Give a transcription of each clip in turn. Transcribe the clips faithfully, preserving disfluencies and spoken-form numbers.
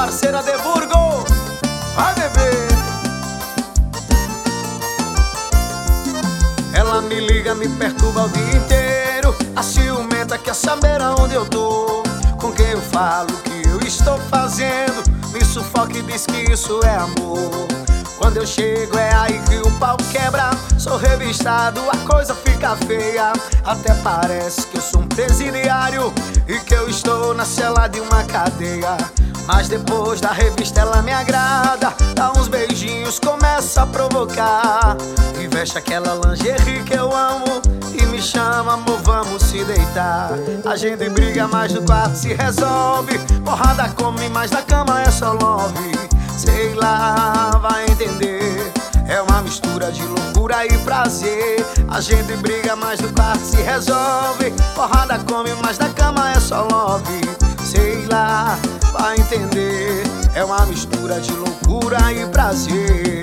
parceira de Burgo. Vai, bebê. Ela me liga, me perturba o dia inteiro. A ciumenta quer saber aonde eu tô, com quem eu falo, o que eu estou fazendo. Me sufoca e diz que isso é amor. Quando eu chego é aí que o pau quebra. Sou revistado, a coisa fica feia. Até parece que eu sou um presidiário e que eu estou na cela de uma cadeia. Mas depois da revista ela me agrada, dá uns beijinhos, começa a provocar e veste aquela lingerie que eu amo e me chama, amor, vamos se deitar. A gente briga, mas no quarto se resolve. Porrada come, mas na cama é só love. Sei lá, vai entender. É uma mistura de loucura e prazer. A gente briga, mas no quarto se resolve. Porrada come, mas na cama é só love. Sei lá, vai entender. É uma mistura de loucura e prazer.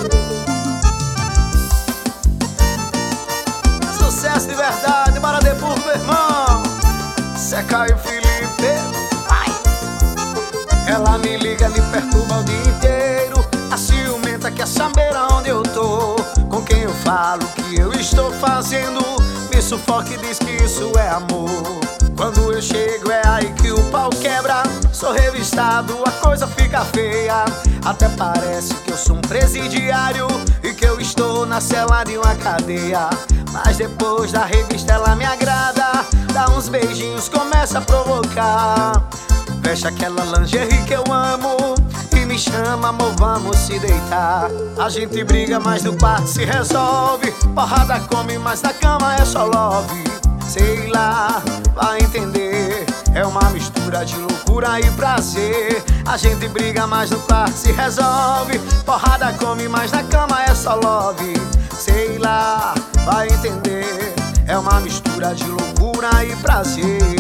Sucesso de verdade, bora de burro, meu irmão. Seca e Felipe. Vai. Ela me liga, me perturba o dia inteiro. A ciumenta quer saber aonde eu tô, com quem eu falo, o que eu estou fazendo. Me sufoca e diz que isso é amor. Quando eu chego é aí que o pau quebra. Sou revistado, a coisa fica feia. Até parece que eu sou um presidiário e que eu estou na cela de uma cadeia. Mas depois da revista ela me agrada, dá uns beijinhos, começa a provocar. Veste aquela lingerie que eu amo e me chama, amor, vamos se deitar. A gente briga, mas no quarto se resolve. Porrada come, mas na cama é só love. Sei lá, vai entender. É uma mistura de loucura e prazer. A gente briga, mas no quarto se resolve. Porrada come, mas na cama é só love. Sei lá, vai entender. É uma mistura de loucura e prazer.